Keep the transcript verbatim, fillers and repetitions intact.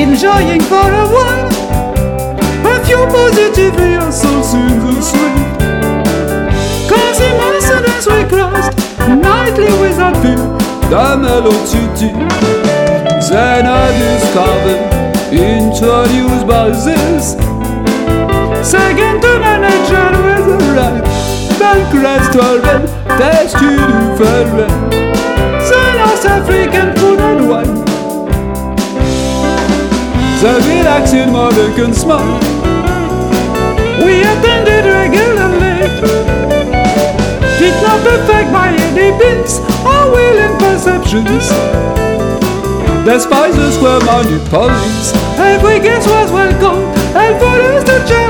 enjoying for a while a few positive rehearsals in the swing. Cosy Mercedes we crossed nightly without fear the Mellow City. Then I discovered, introduced by this second to manager with a right bank restaurant, tasty different, the North African food and wine, the relaxing Moroccan smile we attended regularly did not affect my any bins or will and perceptions. The spices were monopolies, every guest was welcome, and for us to change